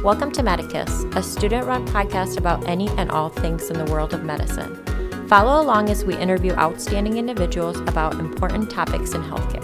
Welcome to Medicus, a student-run podcast about any and all things in the world of medicine. Follow along as we interview outstanding individuals about important topics in healthcare.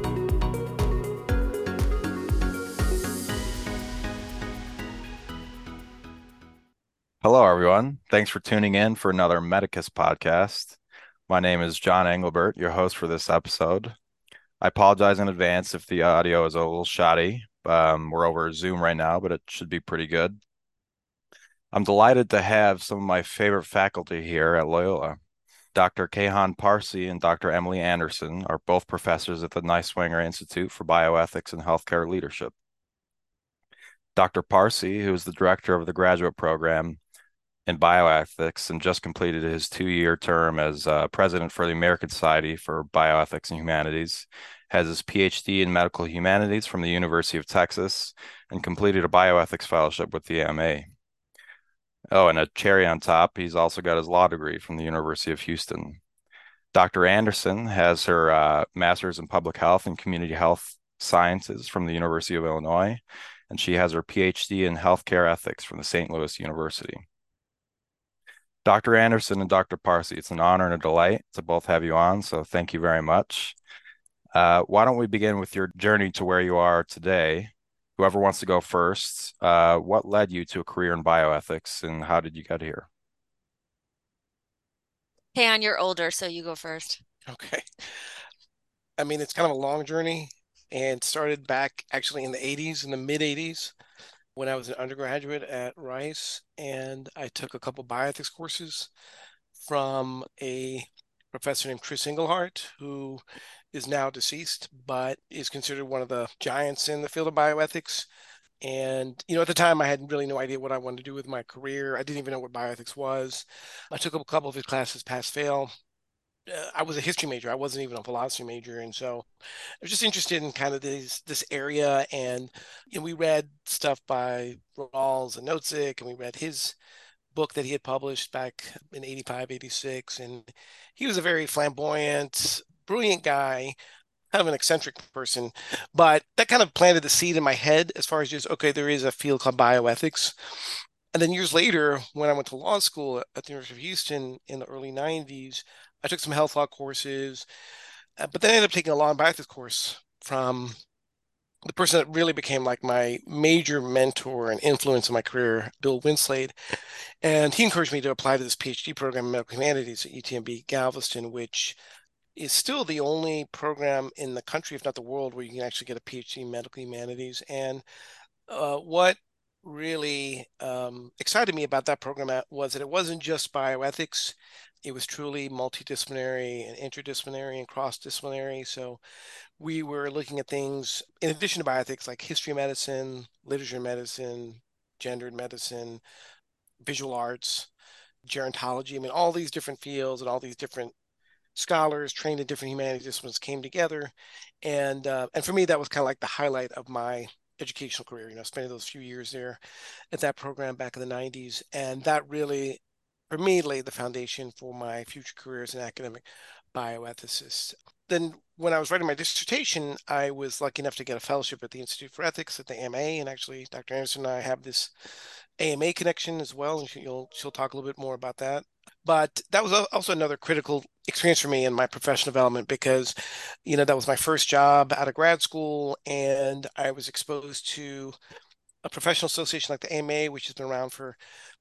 Hello, everyone. Thanks for tuning in for another Medicus podcast. My name is John Engelbert, your host for this episode. I apologize in advance if the audio is a little shoddy. We're over Zoom right now, but it should be pretty good. I'm delighted to have some of my favorite faculty here at Loyola. Dr. Kayhan Parsi and Dr. Emily Anderson are both professors at the Neiswanger Institute for Bioethics and Healthcare Leadership. Dr. Parsi, who is the director of the graduate program in bioethics and just completed his 2-year term as president for the American Society for Bioethics and Humanities, has his PhD in medical humanities from the University of Texas, and completed a bioethics fellowship with the AMA. Oh, and a cherry on top, he's also got his law degree from the University of Houston. Dr. Anderson has her master's in public health and community health sciences from the University of Illinois, and she has her PhD in healthcare ethics from the St. Louis University. Dr. Anderson and Dr. Parsi, it's an honor and a delight to both have you on, so thank you very much. Why don't we begin with your journey to where you are today? Whoever wants to go first, what led you to a career in bioethics and how did you get here? Hey, you're older, so you go first. Okay. I mean, it's kind of a long journey and started back actually in the 80s, in the mid 80s, when I was an undergraduate at Rice. And I took a couple bioethics courses from a professor named Chris Engelhardt, who is now deceased, but is considered one of the giants in the field of bioethics. And, at the time, I had really no idea what I wanted to do with my career. I didn't even know what bioethics was. I took a couple of his classes, pass fail. I was a history major. I wasn't even a philosophy major, and so I was just interested in kind of this area. And we read stuff by Rawls and Nozick, and we read his book that he had published back in 85, 86. And he was a very flamboyant, brilliant guy, kind of an eccentric person, but that kind of planted the seed in my head as far as just, okay, there is a field called bioethics. And then years later, when I went to law school at the University of Houston in the early 90s, I took some health law courses, but then I ended up taking a law and bioethics course from the person that really became like my major mentor and influence in my career, Bill Winslade. And he encouraged me to apply to this PhD program in medical humanities at UTMB Galveston, which is still the only program in the country, if not the world, where you can actually get a PhD in medical humanities. And what really excited me about that program was that it wasn't just bioethics. It was truly multidisciplinary and interdisciplinary and cross-disciplinary. So we were looking at things in addition to bioethics like history of medicine, literature medicine, gendered medicine, visual arts, gerontology. I mean, all these different fields and all these different scholars trained in different humanities disciplines came together. And for me, that was kind of like the highlight of my educational career, spending those few years there at that program back in the 90s. And that really, for me, laid the foundation for my future career as an academic bioethicist. Then when I was writing my dissertation, I was lucky enough to get a fellowship at the Institute for Ethics at the AMA. And actually, Dr. Anderson and I have this AMA connection as well, and she'll talk a little bit more about that. But that was also another critical experience for me in my professional development because, that was my first job out of grad school, and I was exposed to a professional association like the AMA, which has been around for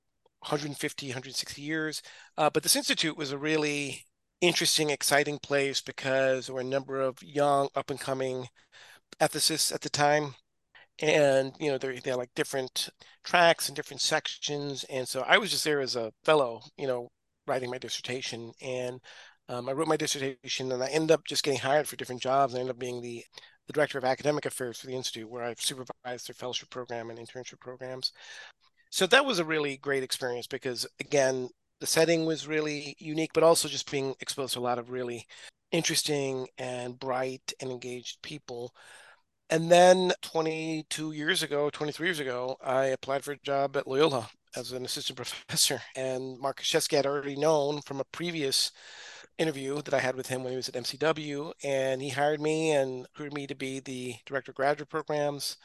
150, 160 years. But this institute was a really interesting, exciting place because there were a number of young, up and coming ethicists at the time. And, they're like different tracks and different sections. And so I was just there as a fellow, writing my dissertation. And I wrote my dissertation and I ended up just getting hired for different jobs. I ended up being the director of academic affairs for the Institute, where I've supervised their fellowship program and internship programs. So that was a really great experience because, again, the setting was really unique, but also just being exposed to a lot of really interesting and bright and engaged people. And then 22 years ago, 23 years ago, I applied for a job at Loyola as an assistant professor. And Mark Krzyzewski had already known from a previous interview that I had with him when he was at MCW. And he hired me and recruited me to be the director of graduate programs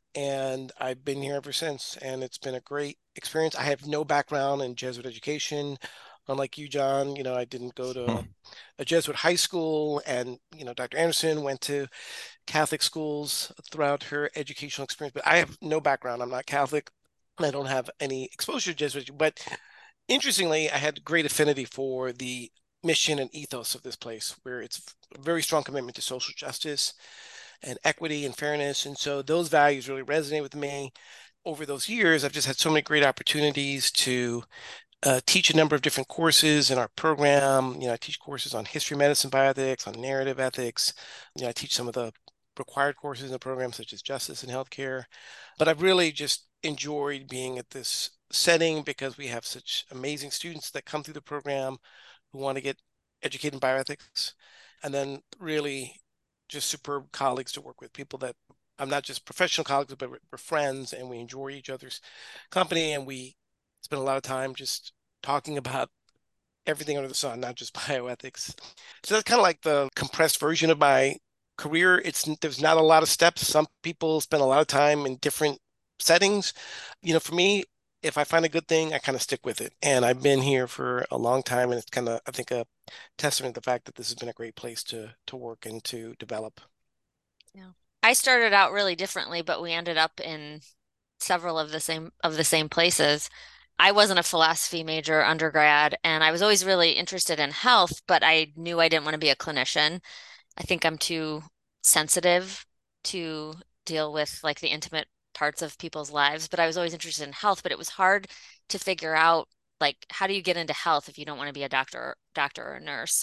and I've been here ever since. And it's been a great experience. I have no background in Jesuit education. Unlike you, John, I didn't go to a Jesuit high school, and Dr. Anderson went to Catholic schools throughout her educational experience. But I have no background. I'm not Catholic. I don't have any exposure to Jesuit. But interestingly, I had great affinity for the mission and ethos of this place, where it's a very strong commitment to social justice and equity and fairness. And so those values really resonate with me. Over those years, I've just had so many great opportunities to teach a number of different courses in our program. I teach courses on history, medicine, bioethics, on narrative ethics. I teach some of the required courses in the program, such as justice and healthcare. But I've really just enjoyed being at this setting because we have such amazing students that come through the program who want to get educated in bioethics, and then really just superb colleagues to work with, people that I'm not just professional colleagues, but we're friends and we enjoy each other's company, and we spend a lot of time just talking about everything under the sun, not just bioethics. So that's kind of like the compressed version of my career. There's not a lot of steps. Some people spend a lot of time in different settings. For me, if I find a good thing, I kind of stick with it. And I've been here for a long time, and it's kind of, I think, a testament to the fact that this has been a great place to work and to develop. Yeah. I started out really differently, but we ended up in several of the same places. I wasn't a philosophy major undergrad, and I was always really interested in health, but I knew I didn't want to be a clinician. I think I'm too sensitive to deal with like the intimate parts of people's lives, but I was always interested in health, but it was hard to figure out like how do you get into health if you don't want to be a doctor or a nurse,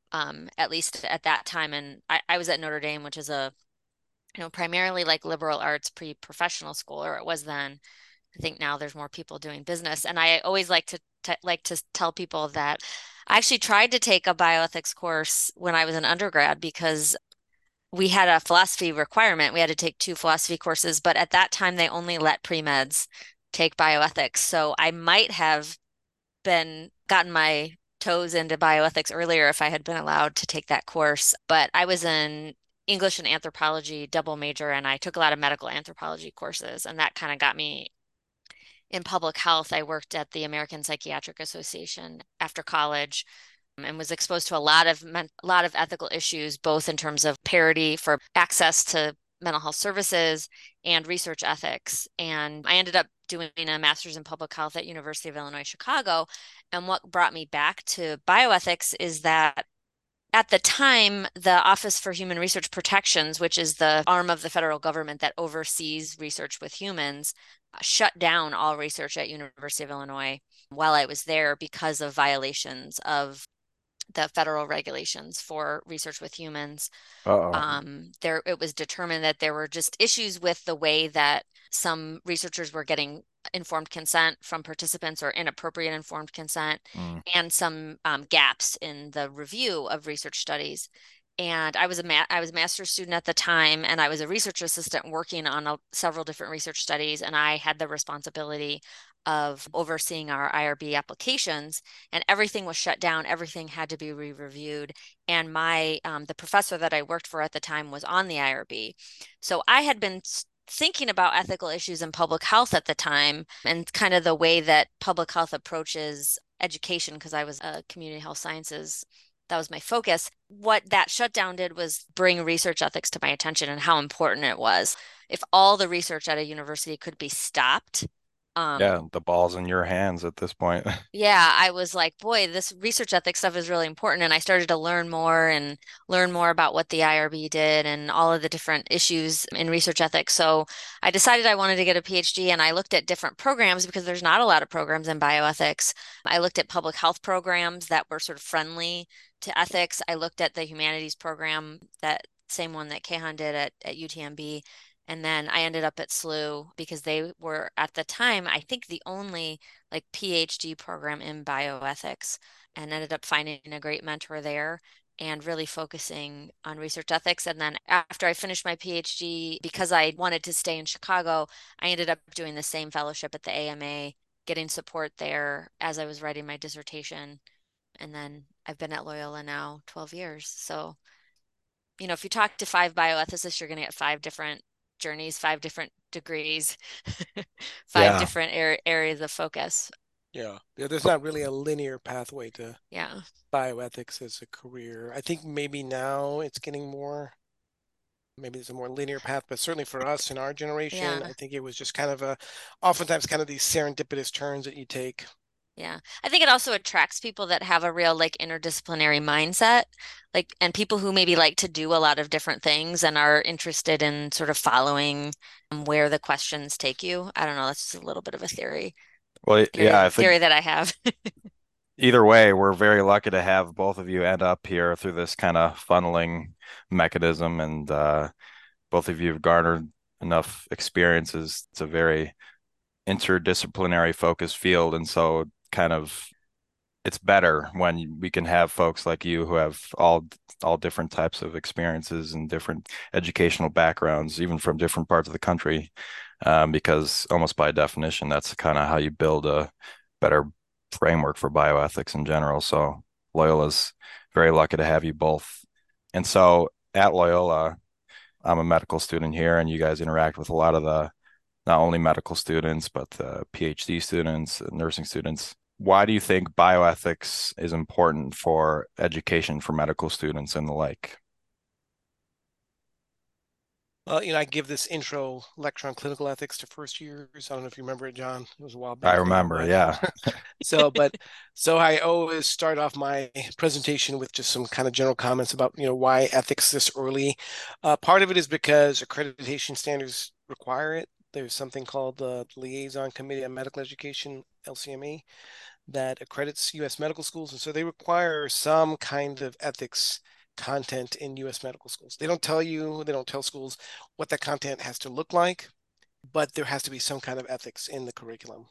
at least at that time. And I was at Notre Dame, which is a primarily like liberal arts pre-professional school, or it was then. I think now there's more people doing business. And I always like to tell people that I actually tried to take a bioethics course when I was an undergrad because we had a philosophy requirement. We had to take 2 philosophy courses, but at that time they only let pre-meds take bioethics. So I might have been gotten my toes into bioethics earlier if I had been allowed to take that course. But I was in English and anthropology double major, and I took a lot of medical anthropology courses, and that kind of got me in public health. I worked at the American Psychiatric Association after college and was exposed to a lot of ethical issues, both in terms of parity for access to mental health services and research ethics. And I ended up doing a master's in public health at University of Illinois Chicago. And what brought me back to bioethics is that at the time, the Office for Human Research Protections, which is the arm of the federal government that oversees research with humans, shut down all research at University of Illinois while I was there because of violations of the federal regulations for research with humans. Uh-oh. It was determined that there were just issues with the way that some researchers were getting informed consent from participants or inappropriate informed consent, Mm. and some gaps in the review of research studies. And I was a master's student at the time, and I was a research assistant working on several different research studies, and I had the responsibility of overseeing our IRB applications, and everything was shut down. Everything had to be re-reviewed. And the professor that I worked for at the time was on the IRB. So I had been thinking about ethical issues in public health at the time and kind of the way that public health approaches education, because I was a community health sciences. That was my focus. What that shutdown did was bring research ethics to my attention and how important it was. If all the research at a university could be stopped, Yeah, the ball's in your hands at this point. yeah, I was like, boy, this research ethics stuff is really important. And I started to learn more about what the IRB did and all of the different issues in research ethics. So I decided I wanted to get a PhD, and I looked at different programs because there's not a lot of programs in bioethics. I looked at public health programs that were sort of friendly to ethics. I looked at the humanities program, that same one that Kehan did at UTMB. And then I ended up at SLU because they were at the time, I think, the only like PhD program in bioethics, and ended up finding a great mentor there and really focusing on research ethics. And then after I finished my PhD, because I wanted to stay in Chicago, I ended up doing the same fellowship at the AMA, getting support there as I was writing my dissertation. And then I've been at Loyola now 12 years. So, if you talk to 5 bioethicists, you're going to get 5 different journeys, 5 different degrees, 5 Yeah. different areas of focus. Yeah. There's not really a linear pathway to Yeah. bioethics as a career. I think maybe now it's getting more, maybe there's a more linear path, but certainly for us in our generation, Yeah. I think it was just kind of oftentimes kind of these serendipitous turns that you take. Yeah. I think it also attracts people that have a real like interdisciplinary mindset, like, and people who maybe like to do a lot of different things and are interested in sort of following where the questions take you. I don't know. That's just a little bit of a Well, yeah, I think theory that I have. either way, we're very lucky to have both of you end up here through this kind of funneling mechanism, and both of you have garnered enough experiences. It's a very interdisciplinary focused field, and so kind of it's better when we can have folks like you who have all different types of experiences and different educational backgrounds, even from different parts of the country, because almost by definition, that's kind of how you build a better framework for bioethics in general. So Loyola's very lucky to have you both. And so at Loyola, I'm a medical student here, and you guys interact with a lot of the not only medical students, but the PhD students, nursing students. Why do you think bioethics is important for education for medical students and the like? Well, I give this intro lecture on clinical ethics to first years. I don't know if you remember it, John. It was a while I back now, remember, but yeah. so I always start off my presentation with just some kind of general comments about, why ethics this early. Part of it is because accreditation standards require it. There's something called the Liaison Committee on Medical Education, LCME, that accredits U.S. medical schools, and so they require some kind of ethics content in U.S. medical schools. They don't tell schools what that content has to look like, but there has to be some kind of ethics in the curriculum.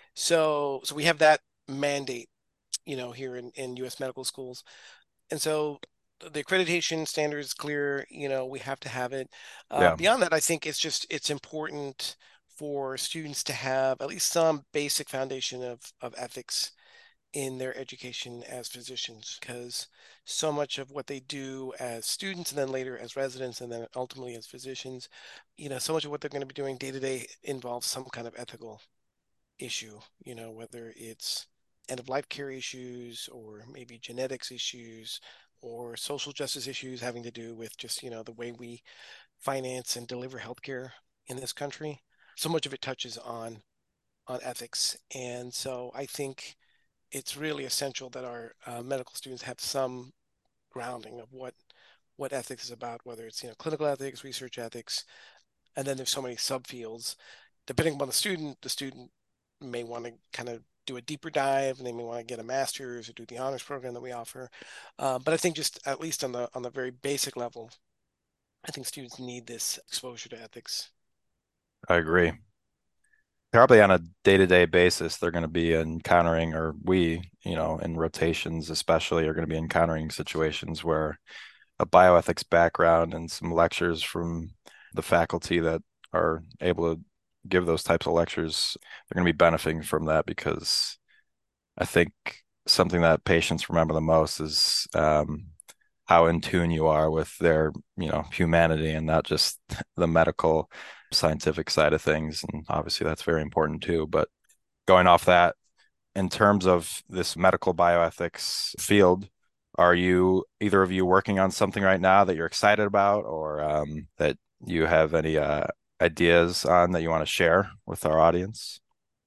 So we have that mandate, here in U.S. medical schools. And so the accreditation standard is clear, we have to have it. Yeah, Beyond that, I think it's important for students to have at least some basic foundation of ethics in their education as physicians, because so much of what they do as students and then later as residents and then ultimately as physicians, so much of what they're going to be doing day to day involves some kind of ethical issue, whether it's end of life care issues or maybe genetics issues or social justice issues having to do with just, the way we finance and deliver healthcare in this country. So much of it touches on ethics. And so I think it's really essential that our medical students have some grounding of what ethics is about, whether it's clinical ethics, research ethics, and then there's so many subfields. Depending upon the student may want to kind of do a deeper dive, and they may want to get a master's or do the honors program that we offer. But I think just at least on the very basic level, I think students need this exposure to ethics. I agree. Probably on a day-to-day basis, they're going to be encountering, or we, in rotations especially, are going to be encountering situations where a bioethics background and some lectures from the faculty that are able to give those types of lectures, they're going to be benefiting from that, because I think something that patients remember the most is how in tune you are with their, humanity and not just the medical scientific side of things. And obviously that's very important too. But going off that, in terms of this medical bioethics field, are you either of you working on something right now that you're excited about, or that you have any ideas on that you want to share with our audience?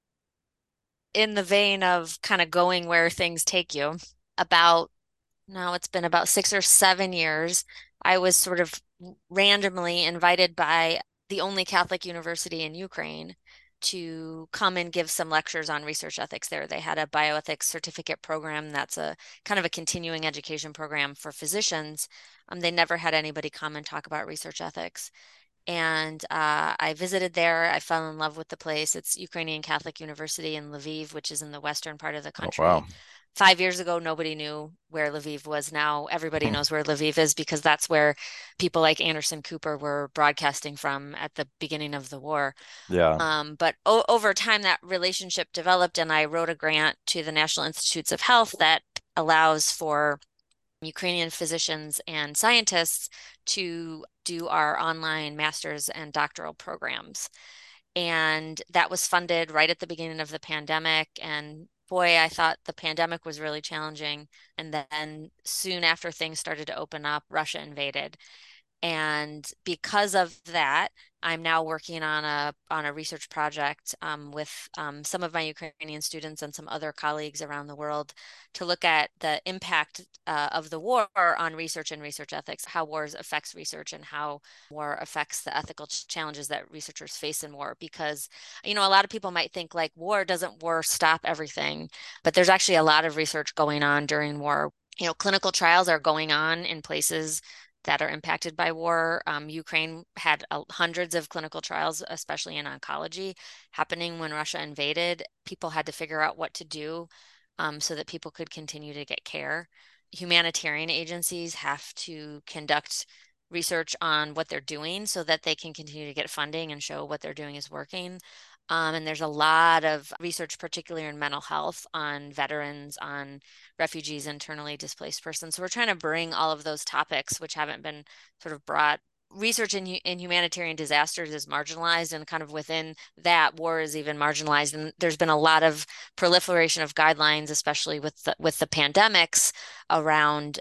In the vein of kind of going where things take you, about now it's been about 6 or 7 years, I was sort of randomly invited by the only Catholic university in Ukraine to come and give some lectures on research ethics there. They had a bioethics certificate program that's a kind of a continuing education program for physicians. They never had anybody come and talk about research ethics. And I visited there. I fell in love with the place. It's Ukrainian Catholic University in Lviv, which is in the western part of the Oh, country. wow. 5 years ago, nobody knew where Lviv was. Now everybody knows where Lviv is, because that's where people like Anderson Cooper were broadcasting from at the beginning of the war. Yeah. But over time, that relationship developed, and I wrote a grant to the National Institutes of Health that allows for Ukrainian physicians and scientists to do our online master's and doctoral programs. And that was funded right at the beginning of the pandemic. And boy, I thought the pandemic was really challenging. And then soon after things started to open up, Russia invaded. And because of that, I'm now working on a research project with some of my Ukrainian students and some other colleagues around the world to look at the impact of the war on research and research ethics, how wars affects research and how war affects the ethical challenges that researchers face in war. Because, a lot of people might think like doesn't war stop everything, but there's actually a lot of research going on during war. Clinical trials are going on in places that are impacted by war. Ukraine had hundreds of clinical trials, especially in oncology, happening when Russia invaded. People had to figure out what to do so that people could continue to get care. Humanitarian agencies have to conduct research on what they're doing so that they can continue to get funding and show what they're doing is working. And there's a lot of research, particularly in mental health, on veterans, on refugees, internally displaced persons. So we're trying to bring all of those topics, which haven't been sort of brought. Research in humanitarian disasters is marginalized, and kind of within that, war is even marginalized. And there's been a lot of proliferation of guidelines, especially with the pandemics, around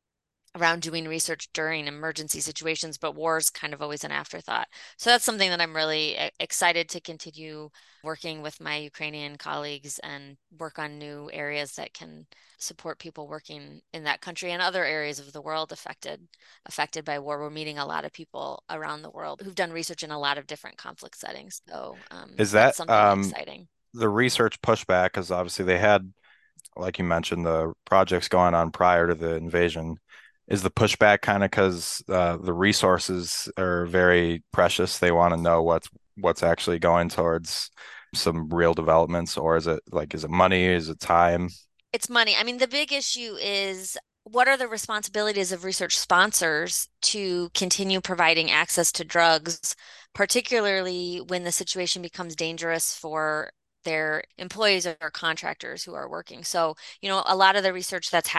doing research during emergency situations, but war is kind of always an afterthought. So that's something that I'm really excited to continue working with my Ukrainian colleagues and work on new areas that can support people working in that country and other areas of the world affected by war. We're meeting a lot of people around the world who've done research in a lot of different conflict settings. So Is that's that something exciting. the research pushback? Because obviously they had, like you mentioned, the projects going on prior to the invasion. Is the pushback kind of because the resources are very precious? They want to know what's actually going towards some real developments, or is it money? Is it time? It's money. I mean, the big issue is what are the responsibilities of research sponsors to continue providing access to drugs, particularly when the situation becomes dangerous for their employees or contractors who are working. So, a lot of the research that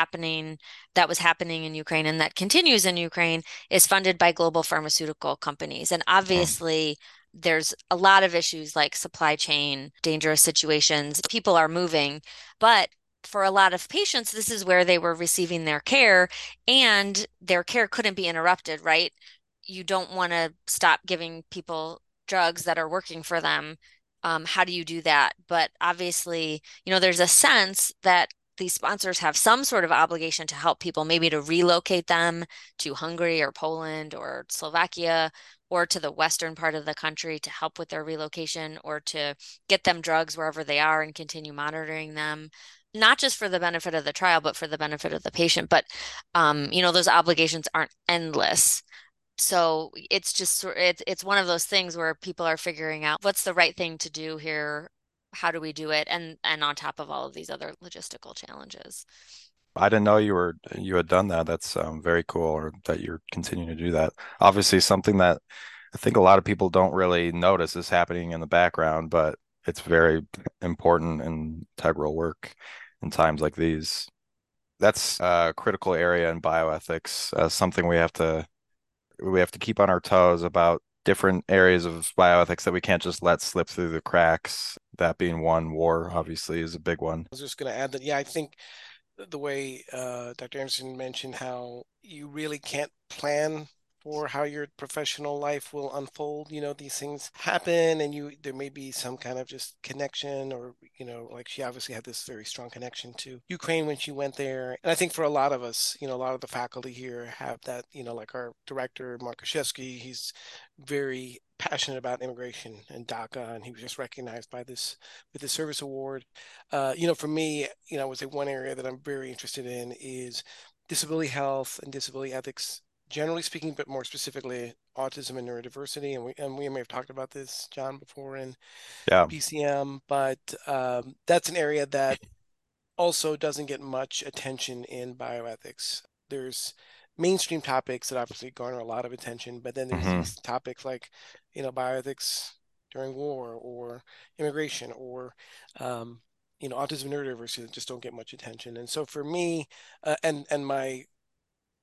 was happening in Ukraine and that continues in Ukraine is funded by global pharmaceutical companies. And obviously, there's a lot of issues like supply chain, dangerous situations, people are moving, but for a lot of patients, this is where they were receiving their care, and their care couldn't be interrupted, right? You don't want to stop giving people drugs that are working for them. How do you do that? But obviously, there's a sense that these sponsors have some sort of obligation to help people, maybe to relocate them to Hungary or Poland or Slovakia or to the western part of the country to help with their relocation, or to get them drugs wherever they are and continue monitoring them, not just for the benefit of the trial, but for the benefit of the patient. But, those obligations aren't endless. So it's just, it's one of those things where people are figuring out what's the right thing to do here. How do we do it? And on top of all of these other logistical challenges. I didn't know you had done that. That's very cool, or that you're continuing to do that. Obviously, something that I think a lot of people don't really notice is happening in the background, but it's very important and integral work in times like these. That's a critical area in bioethics, something we have to keep on our toes about different areas of bioethics that we can't just let slip through the cracks. That being one, war obviously is a big one. I was just going to add that, yeah, I think the way Dr. Anderson mentioned how you really can't plan for how your professional life will unfold. These things happen, and there may be some kind of just connection, or like she obviously had this very strong connection to Ukraine when she went there. And I think for a lot of us, a lot of the faculty here have that. Like our director Mark Krzyzewski, he's very passionate about immigration and DACA, and he was just recognized with the service award. For me, I would say one area that I'm very interested in is disability health and disability ethics, generally speaking, but more specifically, autism and neurodiversity. And we may have talked about this, John, before in Yeah. PCM, but that's an area that also doesn't get much attention in bioethics. There's mainstream topics that obviously garner a lot of attention, but then there's these topics like, bioethics during war, or immigration, or autism and neurodiversity that just don't get much attention. And so for me, and my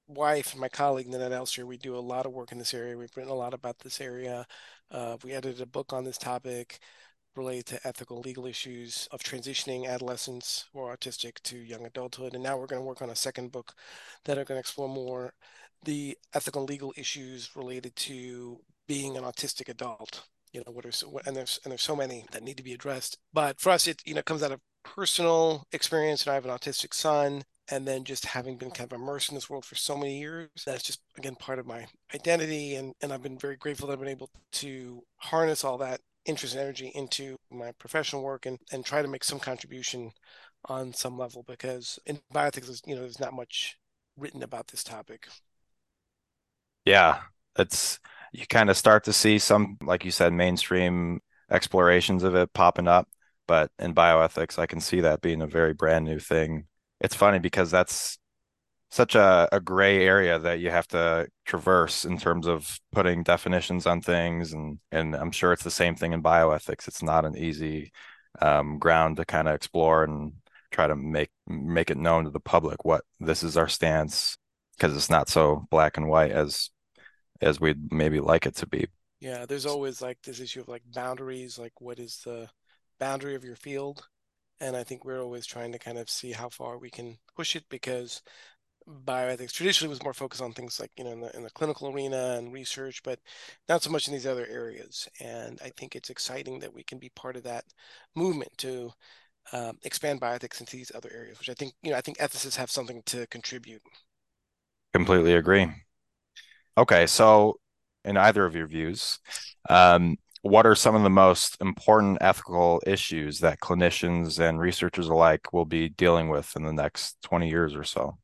wife and my colleague, Nanette Elster, we do a lot of work in this area. We've written a lot about this area. We edited a book on this topic related to ethical legal issues of transitioning adolescents who are autistic to young adulthood. And now we're going to work on a second book that are going to explore more the ethical and legal issues related to being an autistic adult. And there's so many that need to be addressed. But for us, it comes out of personal experience. And I have an autistic son, and then just having been kind of immersed in this world for so many years, that's just again part of my identity. And I've been very grateful that I've been able to harness all that interest and energy into my professional work and try to make some contribution on some level, because in bioethics, there's not much written about this topic. Yeah, it's you kind of start to see some, like you said, mainstream explorations of it popping up. But in bioethics, I can see that being a very brand new thing. It's funny because that's such a gray area that you have to traverse in terms of putting definitions on things, and I'm sure it's the same thing in bioethics. It's not an easy ground to kind of explore and try to make it known to the public what this is our stance, because it's not so black and white as we'd maybe like it to be. Yeah, there's always like this issue of like boundaries, like what is the boundary of your field? And I think we're always trying to kind of see how far we can push it, because bioethics traditionally was more focused on things like, in the clinical arena and research, but not so much in these other areas. And I think it's exciting that we can be part of that movement to expand bioethics into these other areas, which I think ethicists have something to contribute. Completely agree. Okay, so in either of your views, what are some of the most important ethical issues that clinicians and researchers alike will be dealing with in the next 20 years or so?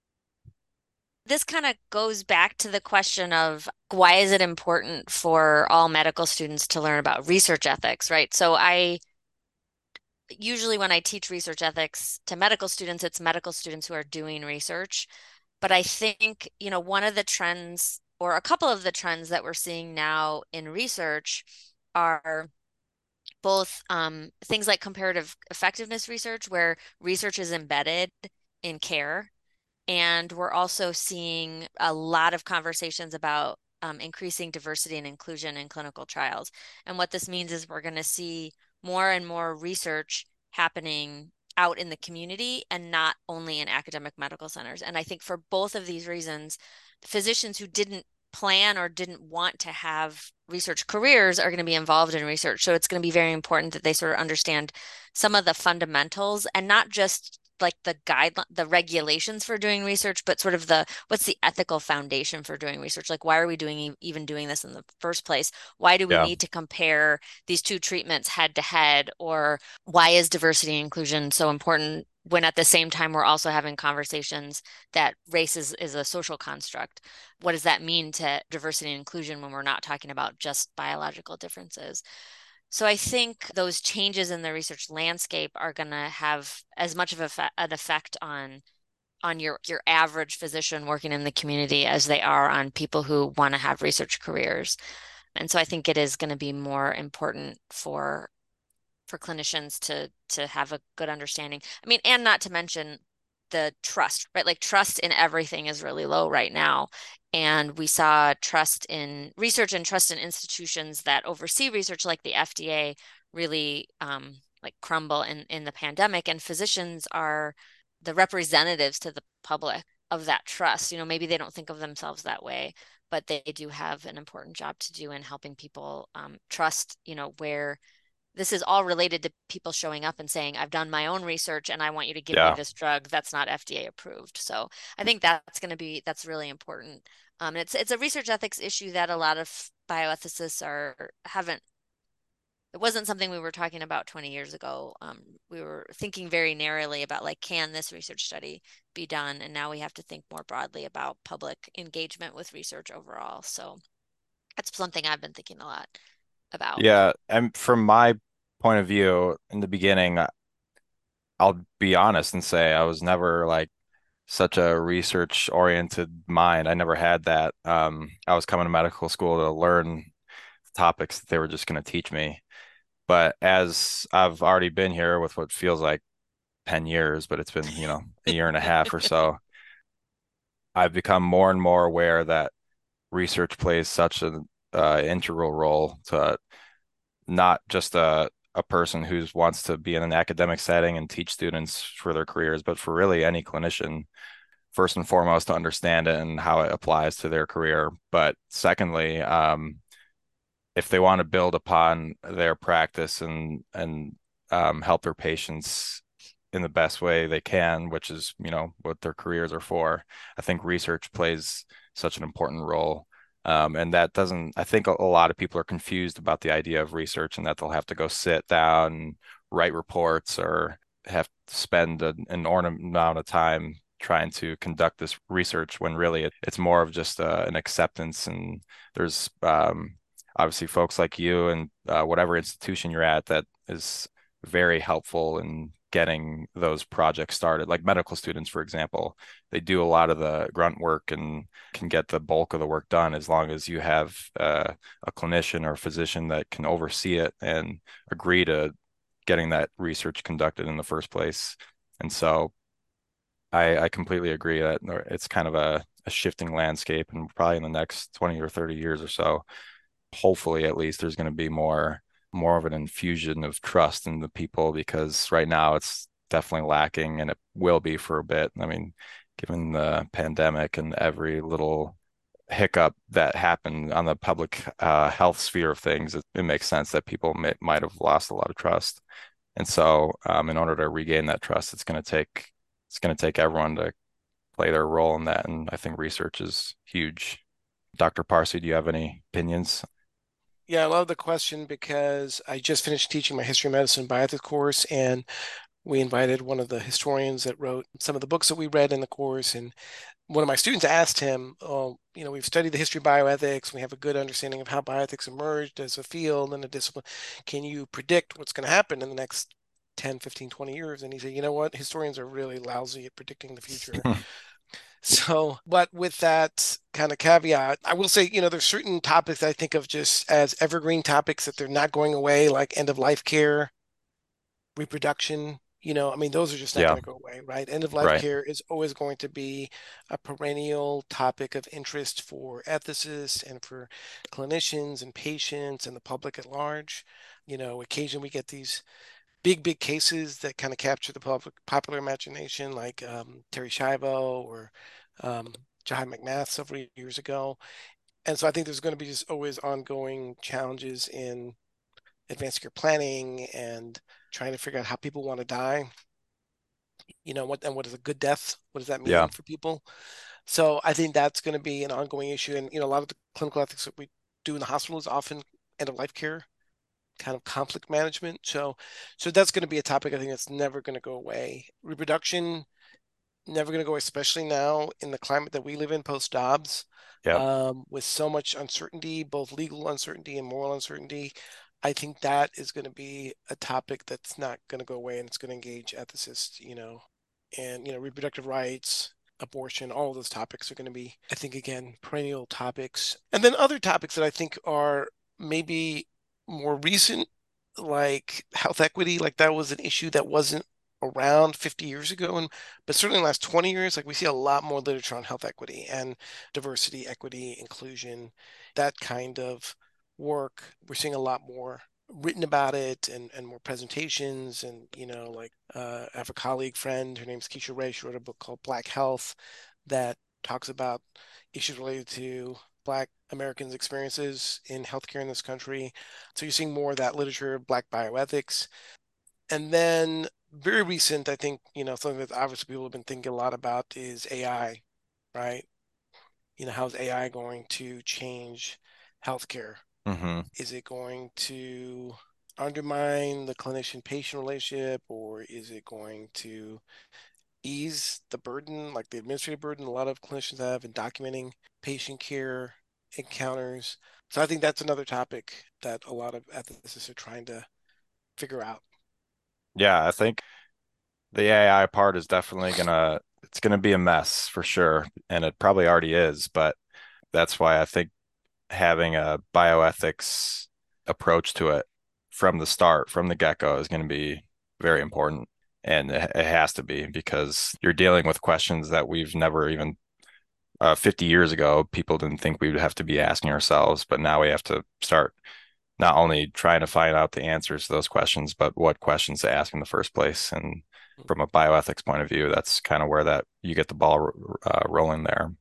This kind of goes back to the question of why is it important for all medical students to learn about research ethics, right? So I usually when I teach research ethics to medical students, it's medical students who are doing research. But I think, one of the trends or a couple of the trends that we're seeing now in research are both things like comparative effectiveness research, where research is embedded in care. And we're also seeing a lot of conversations about increasing diversity and inclusion in clinical trials. And what this means is we're going to see more and more research happening out in the community and not only in academic medical centers. And I think for both of these reasons, physicians who didn't plan or didn't want to have research careers are going to be involved in research. So it's going to be very important that they sort of understand some of the fundamentals and not just like the regulations for doing research, but sort of what's the ethical foundation for doing research? Like, why are we even doing this in the first place? Why do we Yeah. need to compare these two treatments head to head? Or why is diversity and inclusion so important when at the same time we're also having conversations that race is a social construct? What does that mean to diversity and inclusion when we're not talking about just biological differences? So I think those changes in the research landscape are going to have as much of an effect on your average physician working in the community as they are on people who want to have research careers. And so I think it is going to be more important for clinicians to have a good understanding. I mean, and not to mention the trust, right? Like trust in everything is really low right now. And we saw trust in research and trust in institutions that oversee research, like the FDA, really like crumble in the pandemic. And physicians are the representatives to the public of that trust. Maybe they don't think of themselves that way, but they do have an important job to do in helping people trust, where this is all related to people showing up and saying, I've done my own research and I want you to give me Yeah. this drug that's not FDA approved. So I think that's really important. It's a research ethics issue that a lot of bioethicists haven't, it wasn't something we were talking about 20 years ago. We were thinking very narrowly about like, can this research study be done? And now we have to think more broadly about public engagement with research overall. So that's something I've been thinking a lot about. Yeah. And from my point of view, in the beginning, I'll be honest and say I was never like such a research oriented mind. I never had that. I was coming to medical school to learn topics that they were just going to teach me. But as I've already been here with what feels like 10 years, but it's been, a year and a half or so. I've become more and more aware that research plays such an integral role to not just a person who wants to be in an academic setting and teach students for their careers, but for really any clinician, first and foremost, to understand it and how it applies to their career. But secondly, if they want to build upon their practice and help their patients in the best way they can, which is, what their careers are for, I think research plays such an important role. And that doesn't, I think a lot of people are confused about the idea of research and that they'll have to go sit down and write reports or have to spend an enormous amount of time trying to conduct this research when really it's more of just an acceptance. And there's obviously folks like you and whatever institution you're at that is very helpful in getting those projects started. Like medical students, for example, they do a lot of the grunt work and can get the bulk of the work done as long as you have a clinician or a physician that can oversee it and agree to getting that research conducted in the first place. And so I completely agree that it's kind of a shifting landscape, and probably in the next 20 or 30 years or so, hopefully at least there's going to be more of an infusion of trust in the people, because right now it's definitely lacking and it will be for a bit. I mean, given the pandemic and every little hiccup that happened on the public health sphere of things, it makes sense that people might have lost a lot of trust. And so in order to regain that trust, it's going to take everyone to play their role in that. And I think research is huge. Dr. Parsi, do you have any opinions? Yeah, I love the question because I just finished teaching my history of medicine bioethics course, and we invited one of the historians that wrote some of the books that we read in the course. And one of my students asked him, "Oh, we've studied the history of bioethics. We have a good understanding of how bioethics emerged as a field and a discipline. Can you predict what's going to happen in the next 10, 15, 20 years?" And he said, "You know what? Historians are really lousy at predicting the future." So, but with that kind of caveat, I will say, there's certain topics I think of just as evergreen topics that they're not going away, like end of life care, reproduction. I mean, those are just not Yeah, going to go away, right? End of life right. care is always going to be a perennial topic of interest for ethicists and for clinicians and patients and the public at large. Occasionally we get these big cases that kind of capture the popular imagination, like Terry Schiavo or Jahai McMath several years ago. And so I think there's going to be just always ongoing challenges in advanced care planning and trying to figure out how people want to die. What is a good death? What does that Yeah, mean for people? So I think that's going to be an ongoing issue. And a lot of the clinical ethics that we do in the hospital is often end of life care, kind of conflict management. So that's going to be a topic I think that's never going to go away. Reproduction, never going to go, especially now in the climate that we live in post Dobbs, yeah. with so much uncertainty, both legal uncertainty and moral uncertainty. I think that is going to be a topic that's not going to go away, and it's going to engage ethicists, and reproductive rights, abortion, all of those topics are going to be, I think, again, perennial topics. And then other topics that I think are maybe more recent, like health equity, like that was an issue that wasn't around 50 years ago, but certainly in the last 20 years, like we see a lot more literature on health equity and diversity, equity, inclusion, that kind of work. We're seeing a lot more written about it, and more presentations. And like I have a colleague friend, her name's Keisha Ray. She wrote a book called Black Health that talks about issues related to Black Americans' experiences in healthcare in this country. So you're seeing more of that literature, Black bioethics. And then very recent, I think, something that obviously people have been thinking a lot about is AI, right? How's AI going to change healthcare? Hmm. Is it going to undermine the clinician-patient relationship, or is it going to ease the burden, like the administrative burden a lot of clinicians have in documenting patient care encounters? So I think that's another topic that a lot of ethicists are trying to figure out. Yeah, I think the AI part is definitely it's gonna be a mess for sure, and it probably already is, but that's why I think having a bioethics approach to it from the start, from the get-go, is going to be very important. And it has to be, because you're dealing with questions that we've never even 50 years ago, people didn't think we would have to be asking ourselves, but now we have to start not only trying to find out the answers to those questions, but what questions to ask in the first place. And from a bioethics point of view, that's kind of where that you get the ball rolling there.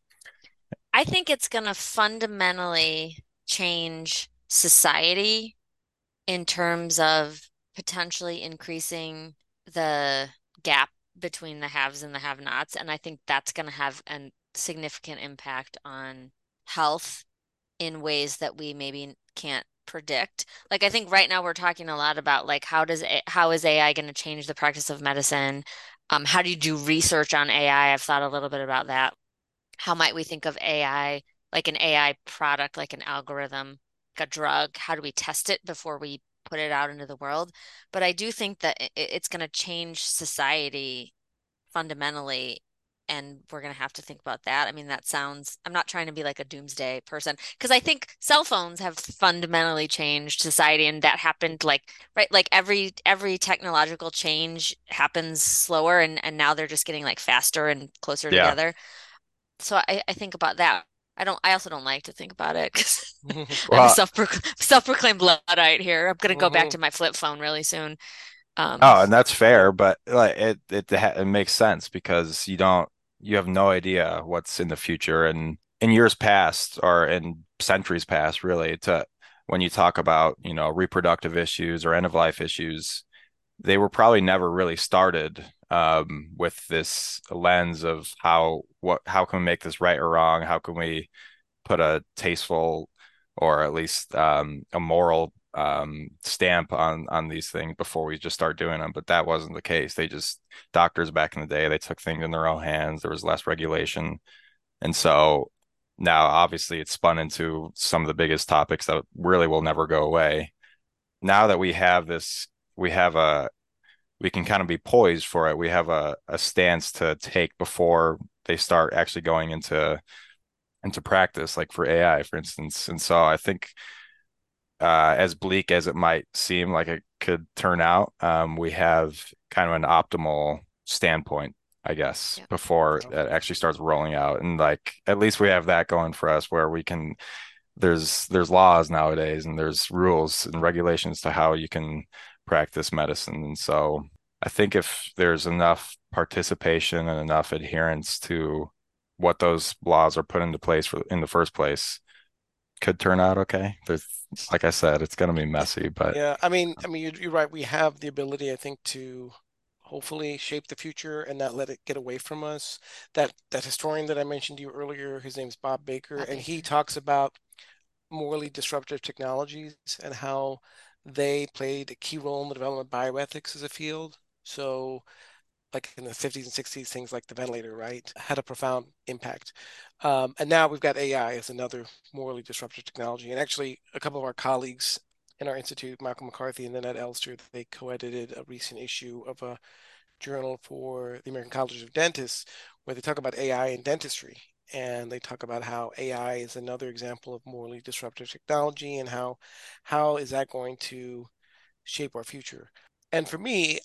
I think it's going to fundamentally change society in terms of potentially increasing the gap between the haves and the have-nots. And I think that's going to have a significant impact on health in ways that we maybe can't predict. Like I think right now we're talking a lot about like how is AI going to change the practice of medicine? How do you do research on AI? I've thought a little bit about that. How might we think of AI like an AI product, like an algorithm, like a drug? How do we test it before we put it out into the world? But I do think that it's going to change society fundamentally, and we're going to have to think about that. I mean, that sounds, I'm not trying to be like a doomsday person because I think cell phones have fundamentally changed society, and that happened like right like every technological change happens slower, and now they're just getting like faster and closer Yeah. together. So I think about that. I also don't like to think about it because I'm a Well, self-proclaimed Luddite here. I'm gonna go back Mhm. to my flip phone really soon. oh, and that's Yeah. fair, but like it makes sense because you have no idea what's in the future and in years past or in centuries past, really, to when you talk about, reproductive issues or end of life issues, they were probably never really started with this lens of how can we make this right or wrong? How can we put a tasteful or at least a moral stamp on these things before we just start doing them. But that wasn't the case. Doctors back in the day, they took things in their own hands. There was less regulation. And so now obviously it's spun into some of the biggest topics that really will never go away. Now that we have this, we have a, we can kind of be poised for it. We have a stance to take before they start actually going into practice, like for AI, for instance. And so I think as bleak as it might seem like it could turn out, we have kind of an optimal standpoint, I guess, Yeah. before Yeah. it actually starts rolling out. And like at least we have that going for us where we can there's laws nowadays and there's rules and regulations to how you can practice medicine. And so I think if there's enough participation and enough adherence to what those laws are put into place in the first place, could turn out okay. Like I said, it's going to be messy, but Yeah, I mean, you're right. We have the ability, I think, to hopefully shape the future and not let it get away from us. That historian that I mentioned to you earlier, his name's Bob Baker, Bob and he Baker. talks about morally disruptive technologies and how they played a key role in the development of bioethics as a field. So like in the 50s and 60s, things like the ventilator, right, had a profound impact. And now we've got AI as another morally disruptive technology. And actually, a couple of our colleagues in our institute, Malcolm McCarthy and Annette Elster, they co-edited a recent issue of a journal for the American College of Dentists where they talk about AI in dentistry. And they talk about how AI is another example of morally disruptive technology and how is that going to shape our future. And for me,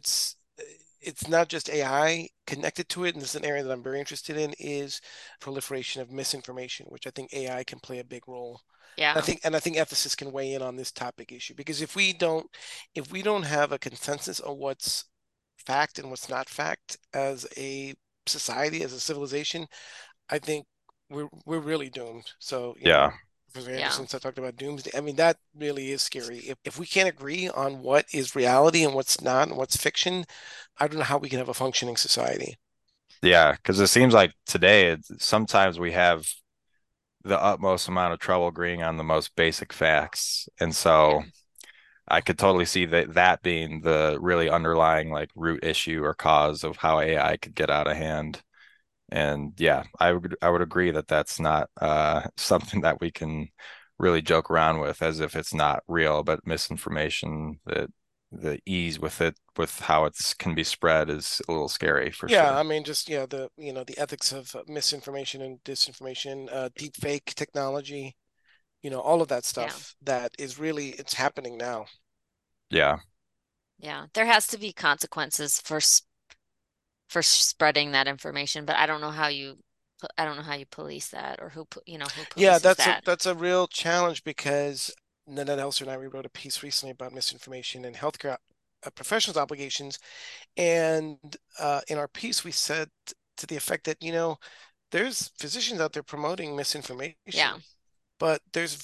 it's not just AI connected to it, and this is an area that I'm very interested in, is proliferation of misinformation, which I think AI can play a big role. Yeah. I think ethicists can weigh in on this topic issue because if we don't have a consensus on what's fact and what's not fact as a society, as a civilization, I think we're really doomed. So, yeah, Professor Yeah. Anderson talked about doomsday. I mean, that really is scary. If we can't agree on what is reality and what's not and what's fiction, I don't know how we can have a functioning society. yeah, because it seems like today sometimes we have the utmost amount of trouble agreeing on the most basic facts, and Yeah. so I could totally see that being the really underlying like root issue or cause of how AI could get out of hand. And yeah, I would agree that that's not something that we can really joke around with as if it's not real, but misinformation, that the ease with it, with how it's can be spread is a little scary for Yeah, sure. I mean, just the ethics of misinformation and disinformation, deep fake technology, all of that Yeah. stuff that is really it's happening now. Yeah. Yeah. There has to be consequences for spreading that information, but I don't know how you I don't know how you police that, or who Yeah, polices that. that's a real challenge because Nanette Elster and I, we wrote a piece recently about misinformation and healthcare professionals' obligations. And in our piece, we said to the effect that, there's physicians out there promoting misinformation, Yeah. but there's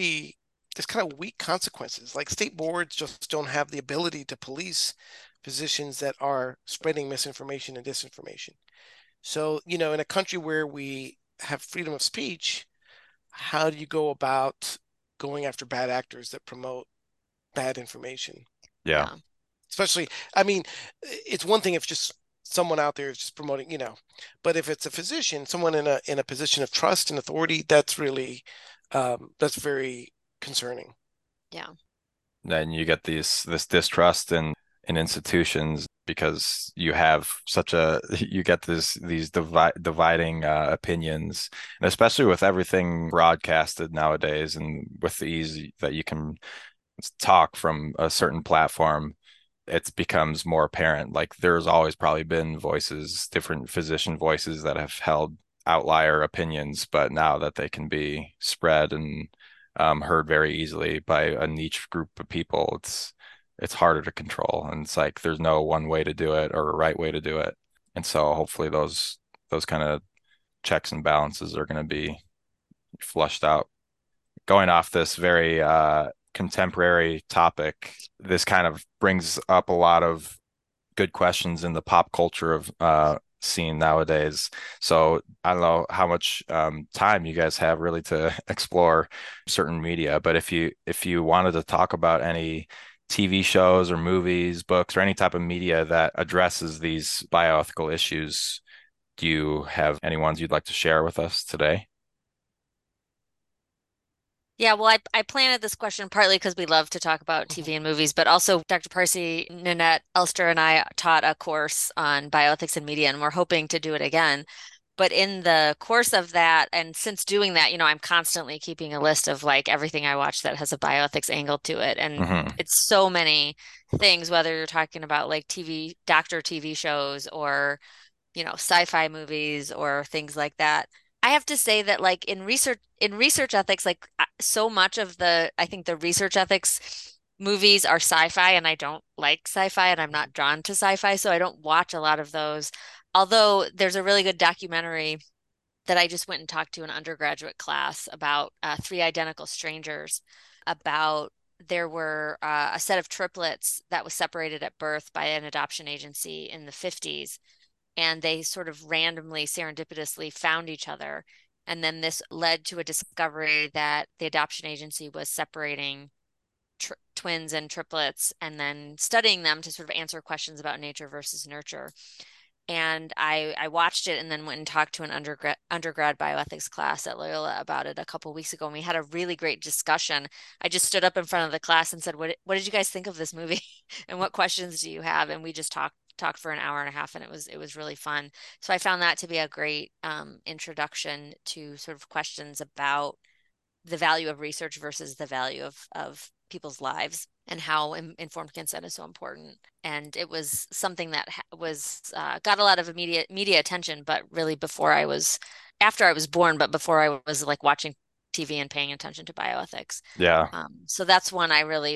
kind of weak consequences. Like state boards just don't have the ability to police physicians that are spreading misinformation and disinformation. So, in a country where we have freedom of speech, how do you go about going after bad actors that promote bad information? Yeah. Yeah. Especially, I mean, it's one thing if just someone out there is just promoting, but if it's a physician, someone in a position of trust and authority, that's really that's very concerning. Yeah. Then you get this distrust in institutions because you have you get these dividing opinions, and especially with everything broadcasted nowadays and with the ease that you can talk from a certain platform, it becomes more apparent. Like there's always probably been voices, different physician voices that have held outlier opinions, but now that they can be spread and heard very easily by a niche group of people, it's harder to control. And it's like there's no one way to do it or a right way to do it. And so hopefully those kind of checks and balances are going to be flushed out. Going off this very contemporary topic, this kind of brings up a lot of good questions in the pop culture of scene nowadays. So I don't know how much time you guys have really to explore certain media, but if you wanted to talk about any TV shows or movies, books, or any type of media that addresses these bioethical issues, do you have any ones you'd like to share with us today? Yeah, well, I planted this question partly because we love to talk about TV and movies, but also Dr. Parsi, Nanette Elster, and I taught a course on bioethics and media, and we're hoping to do it again. But in the course of that, and since doing that, I'm constantly keeping a list of like everything I watch that has a bioethics angle to it. And Mm-hmm. it's so many things, whether you're talking about like doctor TV shows or, sci-fi movies or things like that. I have to say that like in research ethics, like so much of I think the research ethics movies are sci-fi, and I don't like sci-fi and I'm not drawn to sci-fi, so I don't watch a lot of those. Although there's a really good documentary that I just went and talked to an undergraduate class about Three Identical Strangers, about there were a set of triplets that was separated at birth by an adoption agency in the 50s, and they sort of randomly, serendipitously found each other. And then this led to a discovery that the adoption agency was separating twins and triplets and then studying them to sort of answer questions about nature versus nurture. And I watched it and then went and talked to an undergrad bioethics class at Loyola about it a couple of weeks ago, and we had a really great discussion. I just stood up in front of the class and said, "What did you guys think of this movie, and what questions do you have?" And we just talked for an hour and a half, and it was really fun. So I found that to be a great introduction to sort of questions about the value of research versus the value of people's lives, and how informed consent is so important. And it was something that was got a lot of immediate media attention, but really after I was born, but before I was like watching TV and paying attention to bioethics. Yeah. So that's one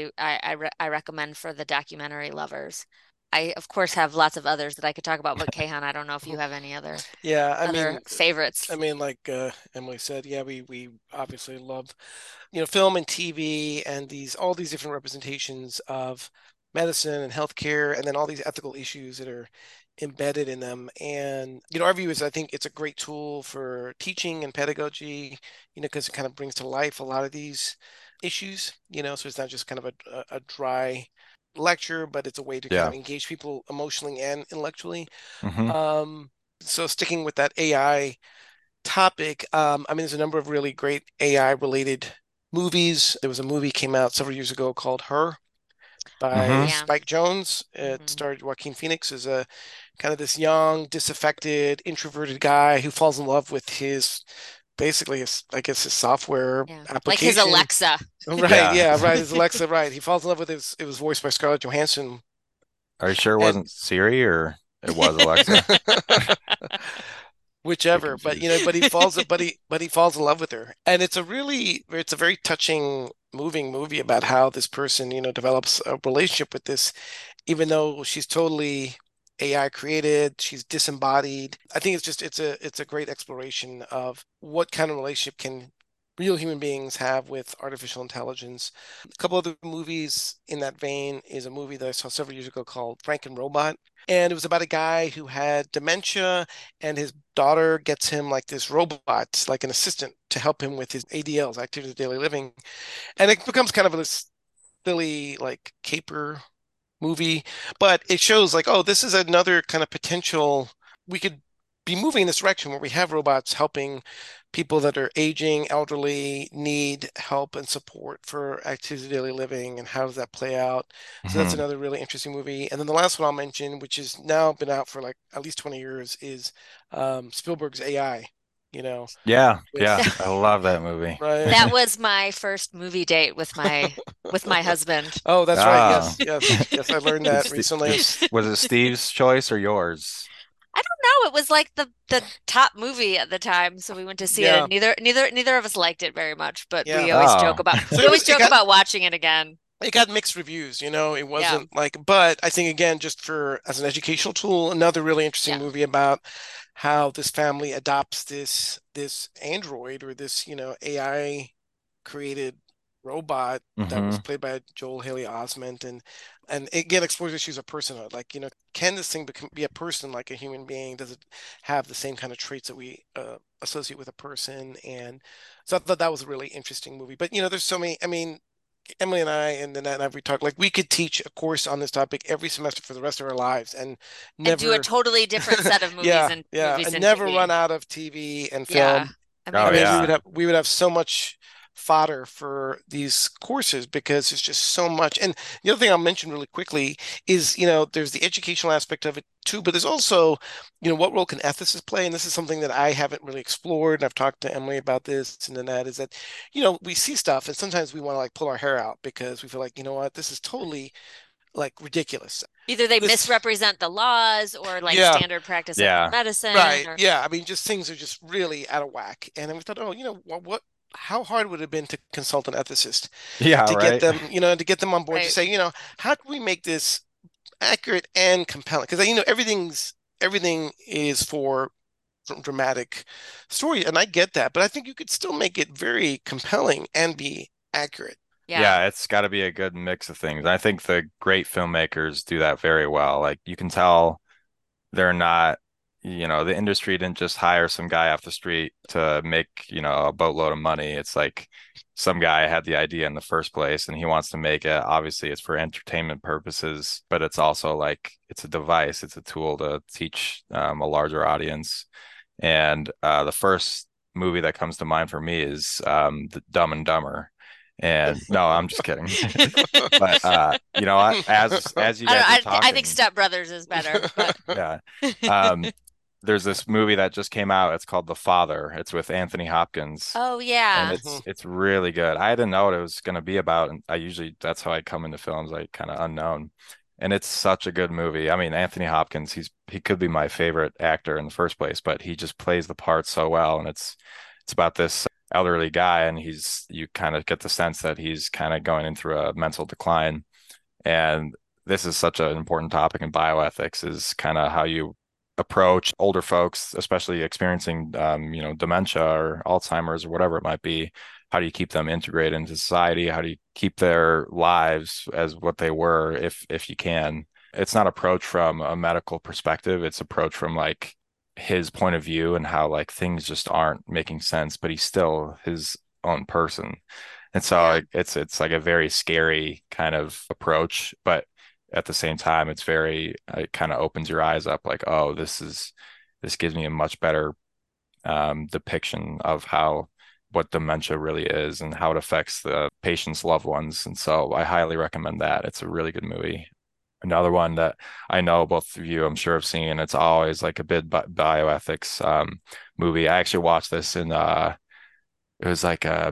I recommend for the documentary lovers. I of course have lots of others that I could talk about, but Kayhan, I don't know if you have any other Yeah, I mean, favorites. like Emily said, yeah, we obviously love, film and TV and all these different representations of medicine and healthcare, and then all these ethical issues that are embedded in them. And, our view is I think it's a great tool for teaching and pedagogy, because it kind of brings to life a lot of these issues, so it's not just kind of a dry lecture, but it's a way to kind Yeah. of engage people emotionally and intellectually. Mm-hmm. So sticking with that AI topic, I mean, there's a number of really great AI related movies. There was a movie came out several years ago called Her by Mm-hmm. Yeah. Spike Jonze. It starred Joaquin Phoenix as a kind of this young, disaffected, introverted guy who falls in love with basically I guess his software application. Like his Alexa. Right, yeah, right. His Alexa, right. He falls in love with it was voiced by Scarlett Johansson. Are you sure it And wasn't Siri or it was Alexa? Get whichever, but confused. but he falls but he falls in love with her. And it's a very touching, moving movie about how this person, develops a relationship with this, even though she's totally AI created, she's disembodied. I think it's a great exploration of what kind of relationship can real human beings have with artificial intelligence. A couple other movies in that vein is a movie that I saw several years ago called Frank and Robot. And it was about a guy who had dementia, and his daughter gets him like this robot, like an assistant to help him with his ADLs, activities of daily living. And it becomes kind of this silly, like caper movie, but it shows like, oh, this is another kind of potential. We could be moving in this direction where we have robots helping people that are aging, elderly, need help and support for activities of daily living, and how does that play out? So that's Mhm. another really interesting movie. And then the last one I'll mention, which has now been out for like at least 20 years, is Spielberg's AI, Yeah, with yeah, I love that movie. right. That was my first movie date with my husband. Oh, that's right. Ah, Yes, yes, yes. I learned that recently. Was it Steve's choice or yours? I don't know. It was like the top movie at the time, so we went to see it, Yeah, and neither of us liked it very much. But yeah. Oh, So we it always was it joke got about watching it again. it got mixed reviews, it Yeah, wasn't like, but I think again, just for as an educational tool, another really interesting yeah, movie about how this family adopts this android, or this, AI created robot that was hmm. played by Joel Haley Osment, and it again explores issues of personhood. Like, can this thing be a person like a human being? Does it have the same kind of traits that we associate with a person? And so I thought that was a really interesting movie. But there's so many. I mean, Emily and I and Nanette and I, we talked like we could teach a course on this topic every semester for the rest of our lives, and and do a never, totally different set of yeah, yeah, movies and and never TV. run out of TV and Yeah, film. I Oh mean, we yeah. would have so much fodder for these courses because there's just so much. And the other thing I'll mention really quickly is, there's the educational aspect of it too, but there's also, what role can ethicists play? And this is something that I haven't really explored. And I've talked to Emily about this, and then that is that, we see stuff and sometimes we want to like pull our hair out because we feel like, this is totally like ridiculous. either they This, misrepresent the laws or like yeah. standard practice of Yeah. medicine Right. or Yeah. I mean, just things are just really out of whack. And then we thought, oh, how hard would it have been to consult an ethicist Yeah, to get right. them, to get them on board to right. say, how can we make this accurate and compelling? Because, everything is for dramatic story. And I get that, but I think you could still make it very compelling and be accurate. Yeah. Yeah, it's got to be a good mix of things. I think the great filmmakers do that very well. Like you can tell they're not, the industry didn't just hire some guy off the street to make, a boatload of money. It's like some guy had the idea in the first place and he wants to make it. Obviously, it's for entertainment purposes, but it's also like it's a device, it's a tool to teach a larger audience. And the first movie that comes to mind for me is the Dumb and Dumber. And no, I'm just kidding. But as you I guys were don't know. I think talking, Step Brothers is better, but yeah. Um, there's this movie that just came out. It's called The Father. It's with Anthony Hopkins, oh and yeah. Mhm. it's really good. I didn't know what it was going to be about, and I usually that's how I come into films, like kind of unknown. And it's such a good movie. I mean, Anthony Hopkins, he could be my favorite actor in the first place, but he just plays the part so well. And it's about this elderly guy, and you kind of get the sense that he's kind of going in through a mental decline. And this is such an important topic in bioethics is kind of how you approach older folks, especially experiencing, dementia or Alzheimer's or whatever it might be. How do you keep them integrated into society? How do you keep their lives as what they were, if you can? It's not approach from a medical perspective. It's approach from like his point of view and how like things just aren't making sense, but he's still his own person. And so Yeah. it's like a very scary kind of approach, but at the same time, it kind of opens your eyes up like, oh, this gives me a much better depiction of what dementia really is and how it affects the patient's loved ones. And so I highly recommend that. It's a really good movie. Another one that I know both of you, I'm sure, have seen. It's always like a bit bioethics movie. I actually watched this it was like a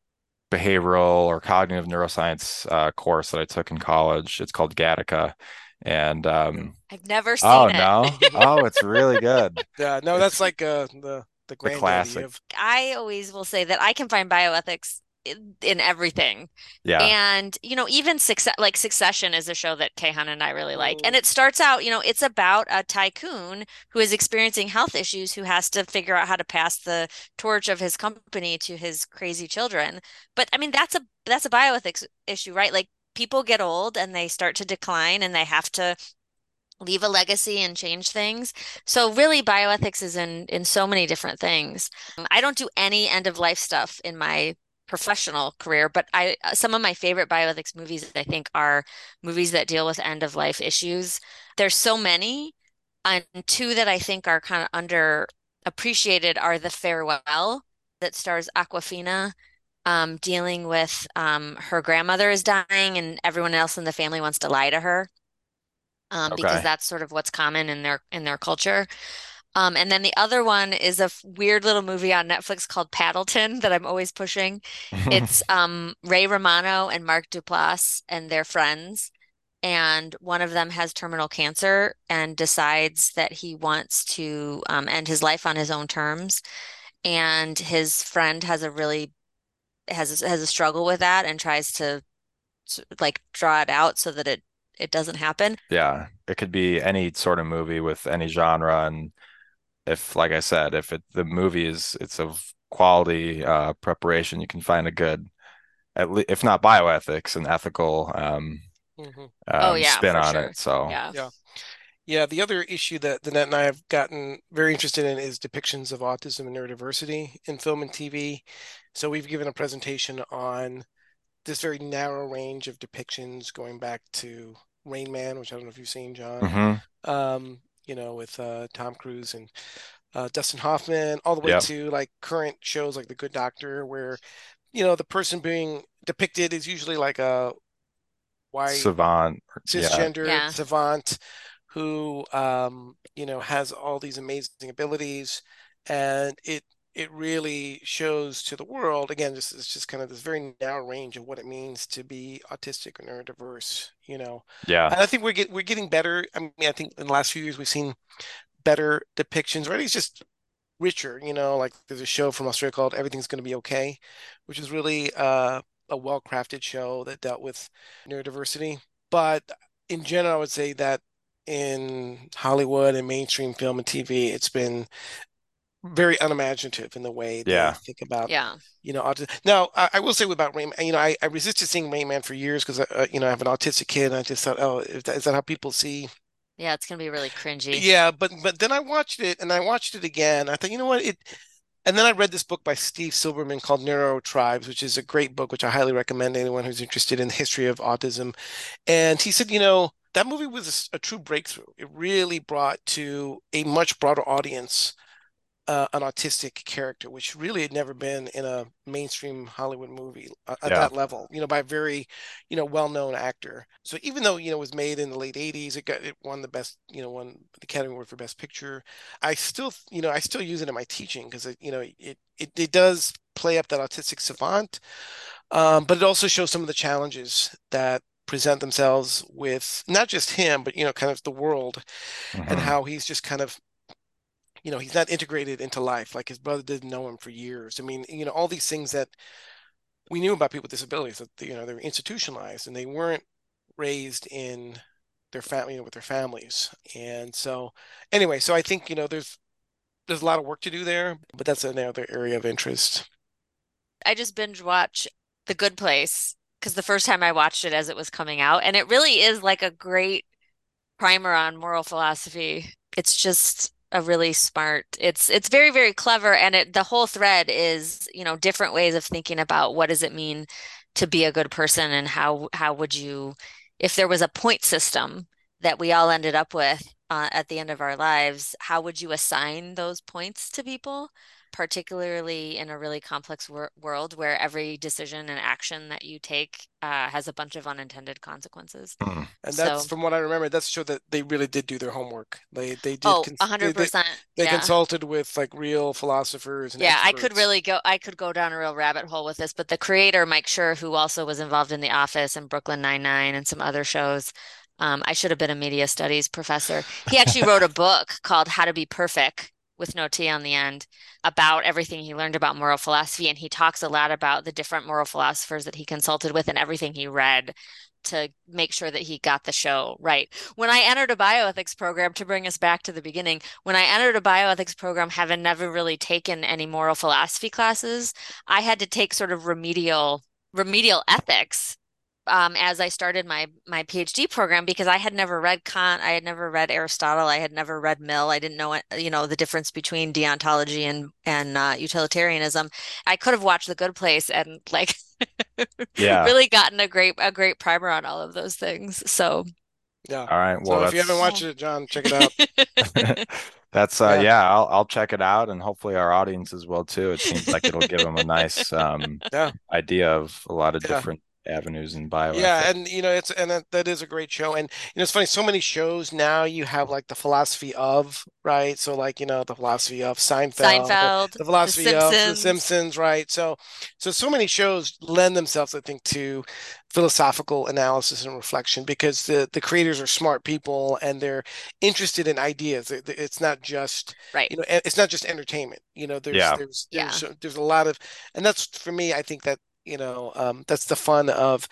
behavioral or cognitive neuroscience course that I took in college. It's called Gattaca, And I've never oh seen it. no. Oh, it's really good. Yeah, no, It's that's like the the granddaddy classic. of. I always will say that I can find bioethics in everything. Yeah. And, even Succession is a show that Kehan and I really like. And Mm, it starts out, it's about a tycoon who is experiencing health issues, who has to figure out how to pass the torch of his company to his crazy children. But I mean, that's a bioethics issue, right? Like people get old and they start to decline and they have to leave a legacy and change things. So really bioethics is in so many different things. I don't do any end of life stuff in my professional career, but I some of my favorite bioethics movies I think are movies that deal with end of life issues. There's so many, and two that I think are kind of underappreciated are The Farewell that stars Awkwafina. Dealing with her grandmother is dying and everyone else in the family wants to lie to her, because Okay. that's sort of what's common in their culture. And then the other one is a weird little movie on Netflix called Paddleton that I'm always pushing. It's Ray Romano and Mark Duplass and their friends. And one of them has terminal cancer and decides that he wants to end his life on his own terms. And his friend has a struggle with that and tries to like draw it out so that it doesn't happen. Yeah, it could be any sort of movie with any genre, and if, like I said, if the movie it's of quality preparation, you can find a good, at least if not bioethics, an ethical mhm. Oh yeah, spin for on sure. it. So Yeah. Yeah. Yeah, the other issue that Danette and I have gotten very interested in is depictions of autism and neurodiversity in film and TV. So we've given a presentation on this very narrow range of depictions going back to Rain Man, which I don't know if you've seen, John, hmm with Tom Cruise and Dustin Hoffman, all the way yep, to like current shows like The Good Doctor, where, the person being depicted is usually like a white savant, yeah, cisgendered Yeah. savant who has all these amazing abilities, and it really shows to the world again, just it's just kind of this very narrow range of what it means to be autistic or neurodiverse. yeah, And I think we're getting better. I mean, I think in the last few years we've seen better depictions, right? It's just richer, like there's a show from Australia called Everything's Gonna Be Okay, which is really a well-crafted show that dealt with neurodiversity. But in general, I would say that in Hollywood and mainstream film and TV, it's been very unimaginative in the way they yeah. think about, Yeah. autism. Now, I will say about Rain, I resisted seeing Rain Man for years because, I have an autistic kid, and I just thought, oh, is that how people see? Yeah, it's gonna be really cringy. Yeah, but then I watched it and I watched it again. I thought, you know what, and then I read this book by Steve Silberman called Neuro Tribes, which is a great book, which I highly recommend to anyone who's interested in the history of autism. And he said, that movie was a true breakthrough. It really brought to a much broader audience an autistic character, which really had never been in a mainstream Hollywood movie at Yeah. that level, by a very, well-known actor. So even though, it was made in the late 80s, it won the best, won the Academy Award for Best Picture. I still use it in my teaching because it does play up that autistic savant, but it also shows some of the challenges that present themselves with not just him, but kind of the world, and hmm how he's just kind of he's not integrated into life. Like his brother didn't know him for years. I mean, all these things that we knew about people with disabilities, that they were institutionalized and they weren't raised in their family, with their families. And so anyway, so I think, there's a lot of work to do there, but that's another area of interest. I just binge watch The Good Place because the first time I watched it as it was coming out, and it really is like a great primer on moral philosophy. It's just a really smart. It's very, very clever, and the whole thread is, different ways of thinking about what does it mean to be a good person, and how would you, if there was a point system that we all ended up with at the end of our lives, how would you assign those points to people? Particularly in a really complex world where every decision and action that you take has a bunch of unintended consequences. And that's So, from what I remember, that's show that they really did do their homework. They did oh, 100%. they Yeah. consulted with like real philosophers and Yeah, experts. I could go down a real rabbit hole with this, but the creator, Mike Schur, who also was involved in The Office and Brooklyn Nine-Nine and some other shows, I should have been a media studies professor. He actually wrote a book called How to Be Perfect, with no T on the end, about everything he learned about moral philosophy. And he talks a lot about the different moral philosophers that he consulted with and everything he read to make sure that he got the show right. When I entered a bioethics program, to bring us back to the beginning, when I entered a bioethics program, having never really taken any moral philosophy classes, I had to take sort of remedial ethics as I started my PhD program, because I had never read Kant, I had never read Aristotle, I had never read Mill. I didn't know the difference between deontology and utilitarianism. I could have watched The Good Place and like Yeah. really gotten a great primer on all of those things. So Yeah. All right. Well, So if you haven't watched it, John, check it out. that's Yeah. I'll check it out, and hopefully our audiences will too. It seems like it'll give them a nice Yeah. idea of a lot of Yeah. different avenues in bioethics. Yeah, and that is a great show. And it's funny, so many shows now you have like the philosophy of, right? So like, the philosophy of Seinfeld, the philosophy The of The Simpsons. Simpsons, right? So many shows lend themselves, I think, to philosophical analysis and reflection, because the creators are smart people and they're interested in ideas. It's not just, Right. it's not just entertainment. Yeah. There's a lot of, and that's for me, I think that that's the fun of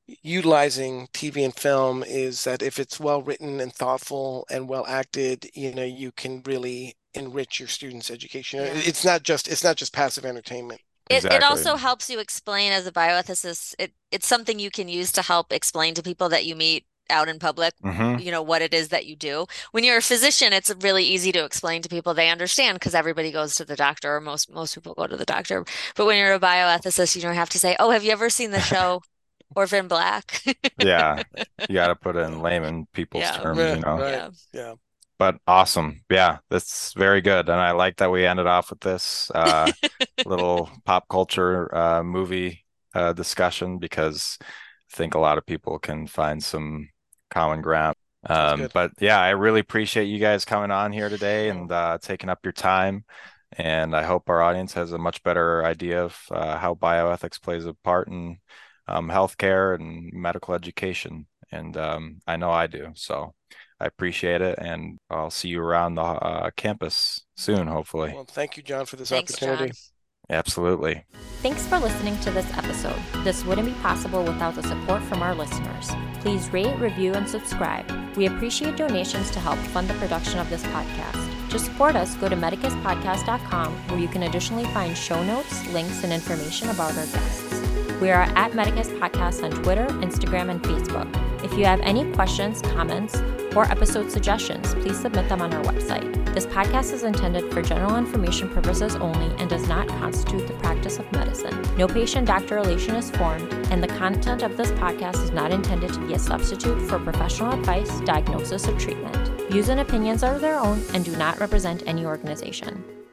utilizing TV and film, is that if it's well written and thoughtful and well acted, you can really enrich your students' education. Yeah. It's not just passive entertainment. It Exactly. also helps you explain as a bioethicist. It's something you can use to help explain to people that you meet out in public, what it is that you do. When you're a physician, it's really easy to explain to people. They understand because everybody goes to the doctor, or most people go to the doctor. But when you're a bioethicist, you don't have to say, "Oh, have you ever seen the show Orphan Black?" Yeah. You got to put it in layman people's terms, Right. Yeah. But awesome. Yeah, that's very good. And I like that we ended off with this little pop culture movie discussion, because I think a lot of people can find some common ground. But yeah, I really appreciate you guys coming on here today and taking up your time. And I hope our audience has a much better idea of how bioethics plays a part in healthcare and medical education. And I know I do. So I appreciate it, and I'll see you around the campus soon, hopefully. Well, thank you, John, for this Thanks, opportunity. John. Absolutely. Thanks for listening to this episode. This wouldn't be possible without the support from our listeners. Please rate, review, and subscribe. We appreciate donations to help fund the production of this podcast. To support us, go to medicuspodcast.com, where you can additionally find show notes, links, and information about our guests. We are at Medicus Podcast on Twitter, Instagram, and Facebook. If you have any questions, comments, or episode suggestions, please submit them on our website. This podcast is intended for general information purposes only and does not constitute the practice of medicine. No patient-doctor relation is formed, and the content of this podcast is not intended to be a substitute for professional advice, diagnosis, or treatment. Views and opinions are their own and do not represent any organization.